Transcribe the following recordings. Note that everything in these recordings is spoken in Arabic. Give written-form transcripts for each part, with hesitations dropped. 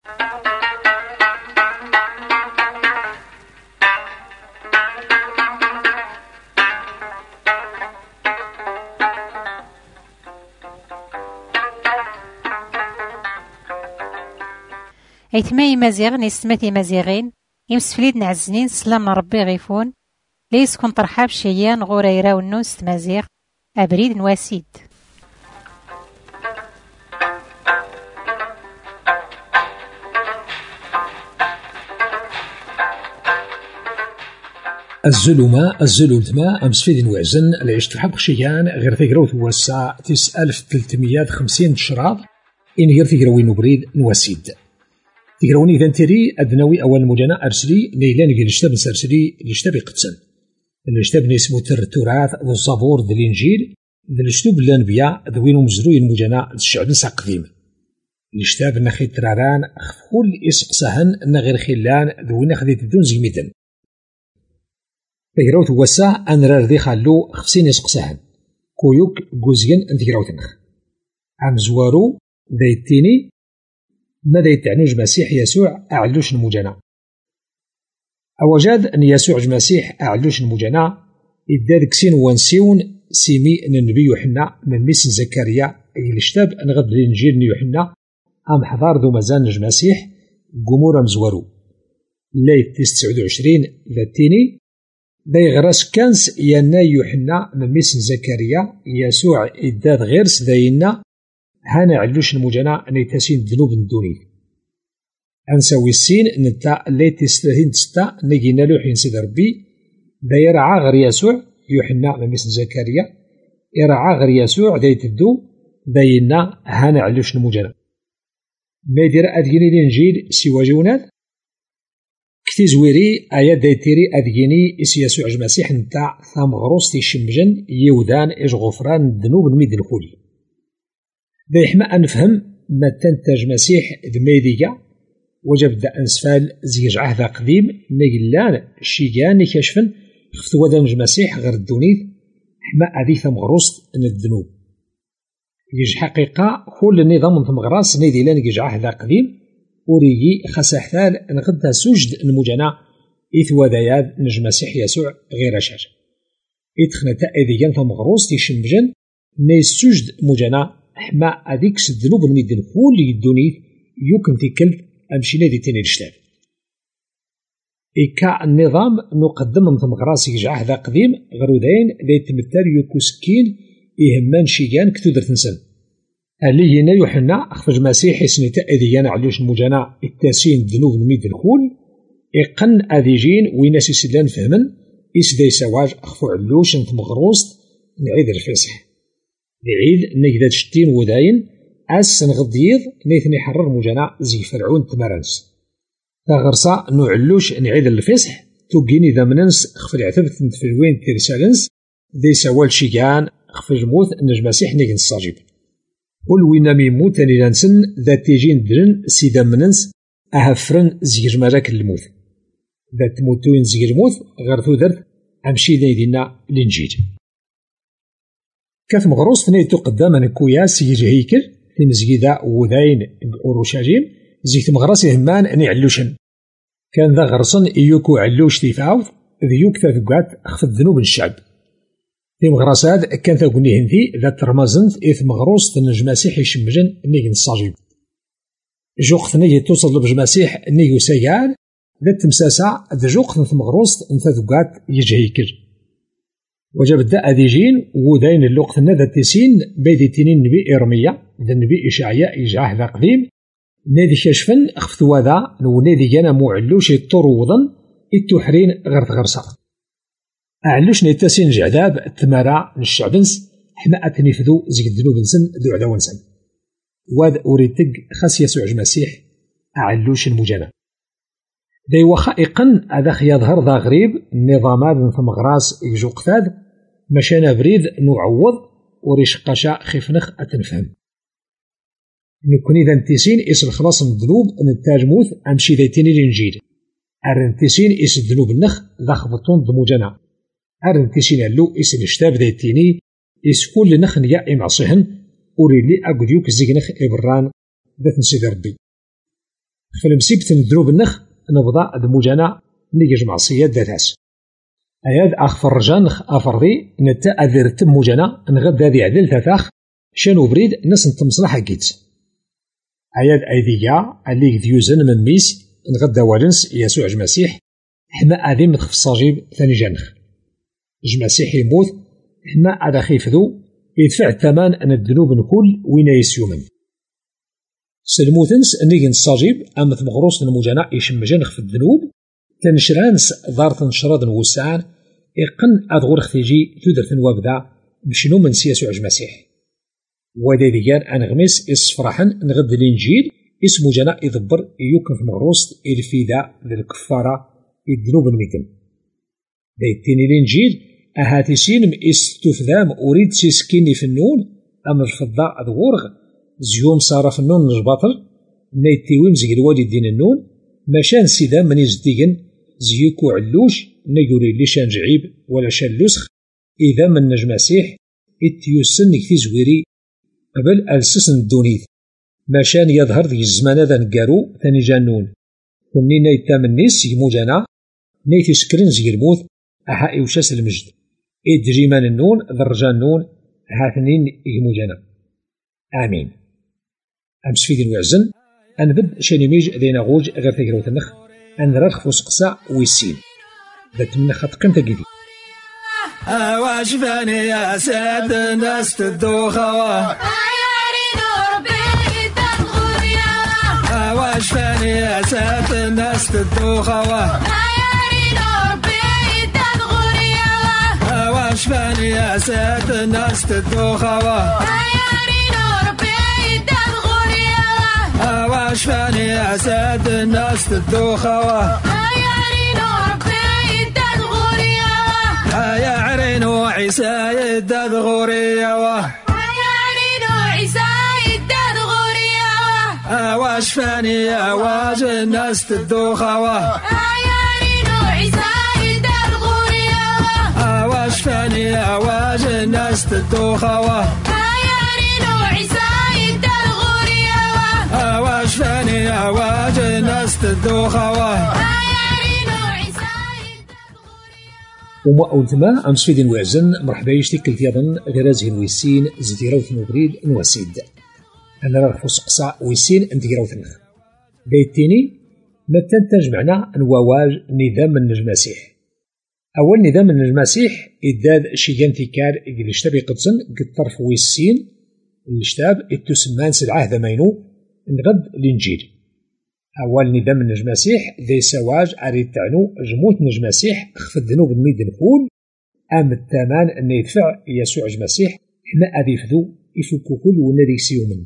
أيتماي مزيغ نيستماتي مزيغين يمسفليد نعزنين سلام ربي غيفون ليس كون طرحاب شيان غوريرا ونوس مزيغ أبريد نواسيد. الزلومة الزلولتما أمسفيد نوازن العيش تحب شيان غير تقروث وسا 9350 شراط إن غير تقروين بريد نواسيد. تقروني إذا تري أدنوي أول مجانا أرسلي ليلان قل اشتاب نسرسلي الاشتاب يقتسن الاشتاب نسمو التراث ذو الزبور ذو الإنجيل ذو الاشتوب الأنبياء ذوينو مزروي المجانا الشعب نسا قديم الاشتاب نخي تراران خفول إسقسهن نغير خلان ذوين خذيت الدون زيميدن تقروث وسا أن راردي خالو خفسين إسقسهن كويوك جوزين أن تقروثنخ عم زوارو ذايتيني ماذا يتعنوج مسيح يسوع أعلوش المجانا أوجاد أن يسوع المسيح أعلوش المجانا إداد كسين وانسيون سيمي أن النبي يوحنا من ميسن زكريا الاشتاب أن غد الإنجيل يوحنا أم حضار ذو مزان المسيح قمورا مزورو ليت 29 ذاتيني ذي غراس كانس يانا يوحنا من ميسن زكريا يسوع إداد غير سداينا هانا علوش المجانا أن يتسين ذنوب الدوني أنساوي السين نتا ليتي 30 ستا نجينا لوحين سيد ربي دا يرعى غير يسوع يوحنا مميس زكريا يرعى غير يسوع دا يتدو داينا هانا علوش المجانا ما يدير أدقيني الإنجيل سوى جونات كتي زويري آيات دايتيري أدقيني إس يسوع المسيح نتا ثام غروستي شمجن يودان إج غفران الذنوب الميد الكولي دا يحمى أنفهم ما تنتج مسيح دميدية وجب دا أنسفال زيج عهد قديم نيلان شيغان يكشفن خفتوا دا المسيح غير الدونيث حما أديث مغروست من الذنوب يج حقيقة كل النظام ثمغراس نيديلان يج عهد قديم وريجي خسحتال نغدا سجد المجانا إثوى داياد نج مسيح يسوع غير شاش إتخنا تأذيان ثمغروس تيشمجن نيس سجد مجانا حما أديكس الذنوب من الدين كل الدونيث يمكن تكل أمشي نادي تاني الاشتاب إيكا النظام نقدم مثل مغراسي يجعه ذا قديم غرودين ذي تمثال يكوسكين إهمان شيغان كتودر تنسن اللي هنا يوحنا أخفج مسيح يسني تأذيان علوش المجانا التاسين ذنوب الميد الخول إقن أذيجين ويناس يسلان فهمن إس داي سواج أخفو علوش انت مغروست نعيد الفصح نعيد نجداد شتين وداين أسن غضيض نيثني حرر مجانا زي فرعون تمارنس تغرصا نعلوش نعيد الفصح توقيني ذا مننس خفل عثبت في الوين ترسالنس ذي سوال شيغان خفل جموث نج مسيح نيجن الصاجب قل وينا ميموت تاني لانسن ذا تيجين درن سيدا مننس أهفرن زيج مراك الموت ذا تموتوين زيج الموت غير ذرت أمشي دينا الإنجيل كاث مغروس تنيتو قدام نكويا سيج هيكل في مزيدا وذاين أورشليم زيت مغرس يهمان أني علوشن كان ذا غرصن إيوكو علوش تيفاوث ذيوك تذقات أخفض ذنوب الشعب في مغرسات كان ثاقوني هنثي ذات رمزنت إث مغروس تنج مسيح يشمجن نيجن الصاجب جوقت نيجي توصل لبج مسيح نيجو سيان ذات تمساسا ذا جوقت نث مغروس انت ذقات يجهيكل وجب الداء ديجين وذاين اللوقت ذا تيسين بيدي تنين نبي إرمية ذا النبي إشعياء يجعه ذا قديم نادي كشفن أخفتوا ذا نادي جانا معلوش الطروضن التحرين غير غرصة أعلوش نيتاسين جعذاب تمارا الشعبنس حما أتنفذو زيك الذنوب نسن ذو عدو نسن واد أوريتق خاص يسوع المسيح أعلوش المجانا ذي وخائقا هذا يظهر ذا غريب النظامات من ثم غراس يجو قفاد مشانا بريد نعوض وريش قشا خفنخ أتنفهم نكون إذا انتسين إس الخلاص من الذنوب أن التاجموث أمشي ذيتيني الإنجيل أرنتسين إس الذنوب النخ ذا خبطون ضموجنا أرنتسين اللو إس الاشتاب ذيتيني إس كل نخ نيا إمعصهن أوريلي أقديوك زيغنخ إبران ذات نسيد ربي فالمسيبت الدروب النخ نبضا دموجانا نيجي معصيات ذاتاس أياد أخفر رجانخ أفرضي نتا أذير تموجانا نغد هذه عدل تاثاخ شانو بريد ناس نتمصلح كيت أياد أيديا اللي ديوزن من ميس نغدا والنس يسوع المسيح حنا أذي متخف الصجيب ثاني جانخ المسيح يموت حنا أذا خيفذو يدفع الثمن أن الذنوب نكل وين يسيومن سلموتنس نيجي نصاجيب أما تمغروس المجانا يشمجنخ في الذنوب تنشرانس ضارت نشراد نوسعان يقن أدغور اختيجي تودرت وابدا بشنو من سياسو المسيح ودي ديان أنغمس إصفراحن نغد الإنجيل اسمو جنا يدبر يوكن في مغروس الفيدا للكفارة الذنوب الميتم دايتيني الإنجيل أهاتي سينم استفذام أريد سيسكيني في النون أم الفضاء أدغورغ زيوم صار في النون نجباطل نايتيويم زي الوالي دين النون ماشان سيدا من يزديقن زيكو علوش نيقولي ليشان جعيب ولا شان لسخ إذا من نجم مسيح اتيوسن كتي زويري قبل ألسسن الدونيث ماشان يظهر ذي الزمان هذا نقارو ثاني جانون كني نايتا من نيس يموجانا نايتي سكرين زي الموت أها إوشاس المجد إدريمان النون ذرجان النون هاثنين يموجانا آمين أمس في ذي الوعزن أنبد شانيميج ذينا غوج غير تجروت النخ أن رخ وسقسا ويسين ذات من خطقن تجدي واش فاني يا ساد الناس تدوخوا واش فاني يا ساد الناس تدوخوا واش فاني يا ساد الناس تدوخوا واش فاني يا ساد الناس تدوخوا يا عرينو عيسى يداد غوريا يا عرينو عيسى يداد غوريا واش فاني يا واج الناس تدوخوا يا عرينو عيسى يداد غوريا واش فاني يا واج الناس تدوخوا يا عرينو عيسى يداد غوريا واش فاني يا واج الناس تدوخوا وما أولتما أمس في دين وعزن مرحبا يشتكل يظن غير زين ويسين زديروث نوبريد نواسيد أنا راه سقسا ويسين انتيروث نخ بيتيني ما تنتج معنا نواواج نظام من المسيح أول نظام من المسيح إداد شيغان تيكار اللي اشتبي قدسن قد طرف ويسين الاشتاب التسمان سلعه ذمينو نغد الإنجيل أول نظام من المسيح ذي سواج أريد تعنو جموت المسيح خف الذنوب الميد نقول أم الثمان أن يدفع يسوع المسيح حنا أذي فذو يفكو كل ونري سيومن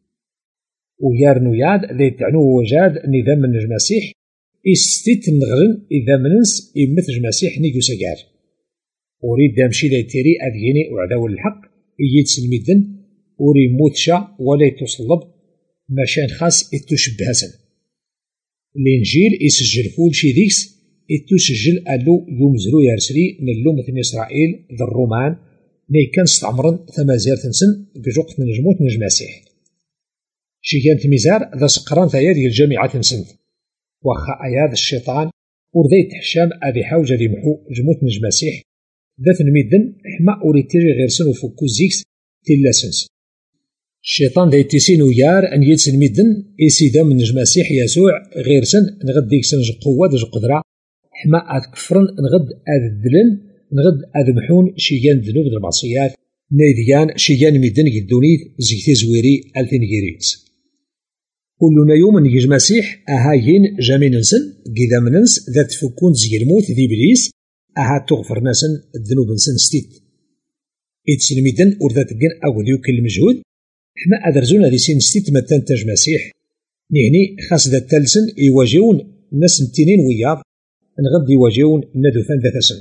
ويارنو ياد ذي تعنو وجاد نظام من المسيح استيت نغرن إذا مننس إمت المسيح نيجو سجار أريد دامشي لا يتيري أذيني وعداول الحق إيد سلميدن أريد موتشا ولا يتصلب مشان خاص إتشبه سن الإنجيل يسجل كل شي ديكس يتسجل ألو يومزرو يارسري نلو مثل إسرائيل ذا الرومان ني كان استعمرن ثمازير تنسن بجوقت نجموت نجم مسيح شي كانت ميزار ذا سقران ثايا ديال الجامعة تنسن واخا أياد الشيطان ورذي تحشام أذي حوج ذي محو جموت نجم مسيح ذات الميدن حما أوريد تيجي غير سن وفكو زيكس تلا سنس الشيطان ذا يتسينو يار أن يتسن ميدن إسيدا من نجم مسيح يسوع غير سن نغد ديك سن قوة دج قدرة حما أذكفرن نغد أذدلن نغد أذمحون شيان ذنوب المعصيات نيديان شيان ميدن يدونيث زيكتي زويري ألثين جيريتس كلنا يوم نجم مسيح أهاين جامين نسن قيدا مننس ذات فكون زي الموت ذي بليس أها تغفر ناسن الذنوب نسن ستيت إتسن ميدن ورذات جن أول يوكل المجهود حنا أدرزونا ذي سين ستيت ما تنتج مسيح نهني خاص ذا التلسن يواجهون الناس متينين وياض نغد يواجهون ندوثان ذات سن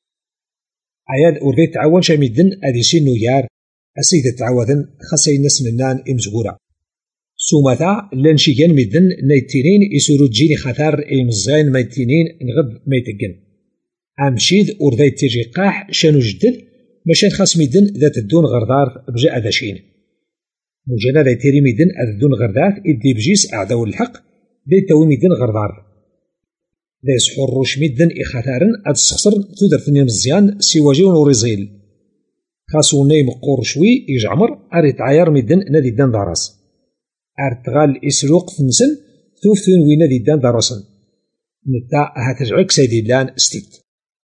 عياد أردي تعاون شاميدن أدي سين نويار أسيد تعاوذن خاصي الناس منان إمزغورا سوماتا لان شيغان ميدن نايتينين يسورو تجيني خطر إمزغين مايتينين نغد مايتقن أمشيد أردي تيجي قاح شانو جدد ماشان خاص ميدن ذات الدون غردار بجاء ذا شين مجانا ذا تيري ميدن أذدون غردات إدي بجيس أعداو الحق دي تاوي ميدن غردار دا يسحو الروش ميدن إخاتارن أد السخسر تودرتني مزيان سيواجيون وريزيل خاصو نايم قور شوي يجعمر أريد عاير ميدن نادي دان داراس أرتغال إسروق فنسن ثوفتون وين نادي دان داراسن نتا هاتجعك سيدي لان ستيت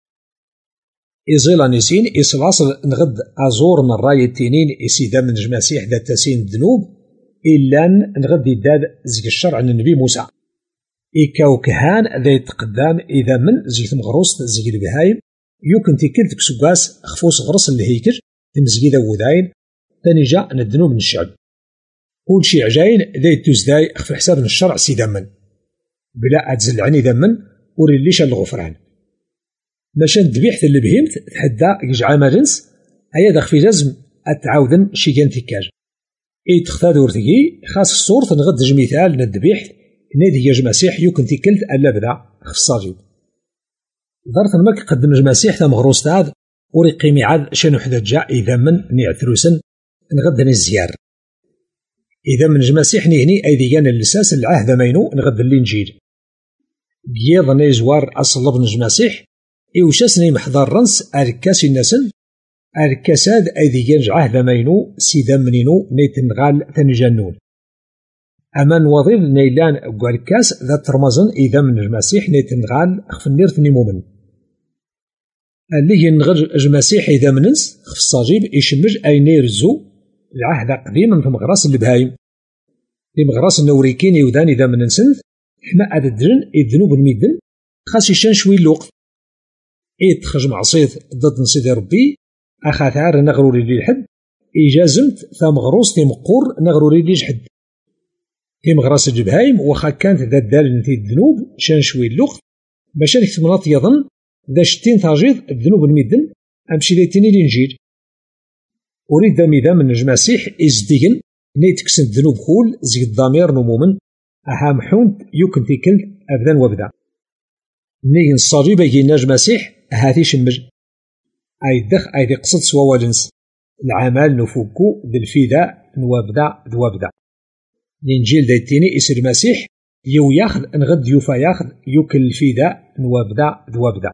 إزيلا نسين إسلاصل نغد أزور من راي التنين إسيدا من جماسيح دا تاسين الذنوب إلا نغد يداد زي الشرع عن النبي موسى إيكاو كهان ذا يتقدام إذا من زي مغروس زي البهايم يمكن تيكل تكسوكاس خفوس غرس الهيكر تمزقي ذا وذاين ثاني جاء الذنوب من الشعب كل شي عجاين ذا يتوزداي في حساب الشرع سيدا من بلا أتزل عني ذمن وريليش الغفران ماشان ذبيحة اللي بهيمت تحدى يجعل مالنس هيا داخ في لازم أتعاودن شيكان تيكاج إي تختاد ورثقي خاص الصورة نغد مثال للذبيح نادي يا جماسيح يمكن تيكلت ألا بدا خفصاجيد ضرت المك قدم جماسيح ثم غروس تاعد وريقي ميعاد شنو حدا جاء إذا من نعتروسن نغد الزيار إذا من جماسيح نهني أيدي كان اللساس العهد مينو نغد الإنجيل بيض نيزوار أصل ابن جماسيح إوشاسني محضر رنس أركاس النسن أركاساد أيدي كان عهد مينو سيدا منينو نيتنغال تنجنون أمان وظيف نيلان أركاس ذات رمزن إذا من جماسيح نيتنغال خف النيرت نمومن اللي ينغر جماسيح إذا مننس خف الصاجيب يشمج أي نيرزو العهد قديما في مغراس البهايم في مغراس النوريكين يودان إذا من نسنث حما أددرن الذنوب الميدن خاص يشان شوي الوقت تخرج معصيت ضد نسيدي ربي أخاثار نغروري لي الحد إجازمت ثمغروس تيمقور نغروري لي جحد في مغراس البهايم وخا كانت ذا دال في الذنوب شان شوي الوقت باش نكتمناط يظن ذا شتين تاجيض الذنوب الميدن أمشي ليتيني الإنجيل أريد دامي من جماسيح إزديغن نيتكسن الذنوب خول زي الضمير نمومن أهام حونت يمكن تيكل أبدا وابدا نيجن الصليبة يجينا جماسيح هاتي شمج أي دخ أي دي قصد سوالنس العمل نفوكو بالفداء نوابدا دوابدا الإنجيل دايتيني إسر المسيح يو ياخذ نغد يوفا ياخذ يوكل الفداء نوابدا دوابدا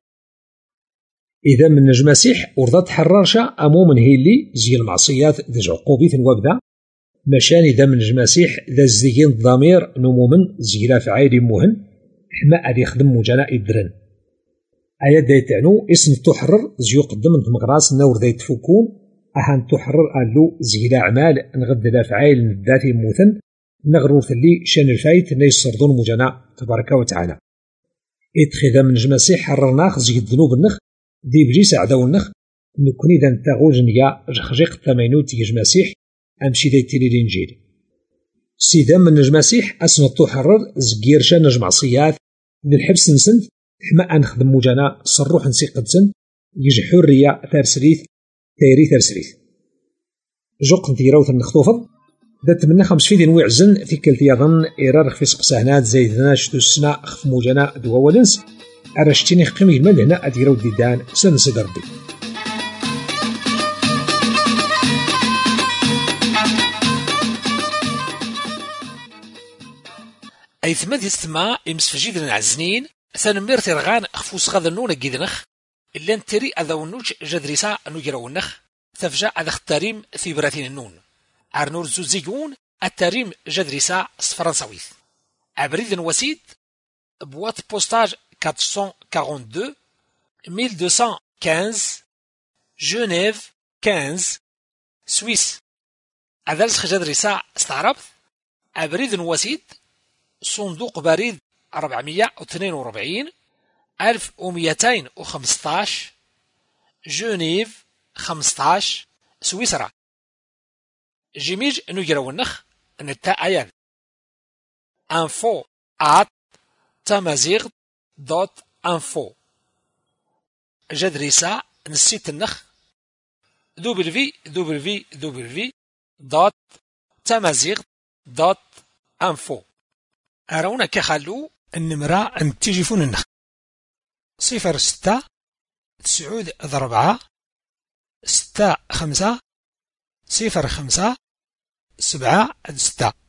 إذا من المسيح ورضا تحررشا أمومن هي اللي زي المعصيات ذي عقوبيت نوابدا مشان إذا من المسيح ذا زيين الضمير نمومن زي لا فعايل موهن حما أدي يخدم مجانا إدرن آيات داي تعنو اسم تحرر زيو قدم مغراس نور داي تفكون أهان تحرر قالو زي لا أعمال نغد لا فعايل نداتي موثن نغرو ثلي شان الفايت نيسردون مجانا تبارك وتعالى إدخذا من المسيح حررناخ زي الذنوب النخ دي بليس عداو النخ نكوني ذا نتاغوج نيا جخجيق الثمانوت تيج مسيح أمشي دايتيلي الإنجيل سيدا من المسيح أسمى تحرر زكير شان نجمعصيات للحبس نسنت حما أنخدم مجانا صروح نسي قدسن يجي حرية ثارسريث تيري ثارسريث جوق نتيراوث النخطوفض دات منا خمس فيدين ويعزن في كلتي يظن إيرار خفي سقساهنات زايدنا شتو السنة خف مجانا دوا ولنس أرشتيني خقيمي المال هنا أديراو ديدان سنسد ربي أيثما دي السما يمسفجيد العزنين ثانمير تيرغان خفوس غادا نونا جيدنخ إلا نتري أذا ونوج جدريسا نجرا ونخ تفجع أذا التاريم في براتين النون عرنور زوزيجون التاريم جدريسا فرنساويث عبريد وسيد بوات بوستاج 442 1215 جنيف 15 سويس أذا لسخ جدريسا استعربت عبريد وسيد صندوق بريد 442 1215 جنيف 15 سويسرا جيميج نجرا ونخ نتا ايان info@tamazigh.info جدريسا نسيت النخ www.tamazigh.info أرونا كخلو النمرة التليفون النخ 06 9 4 6 5 0 5 7 6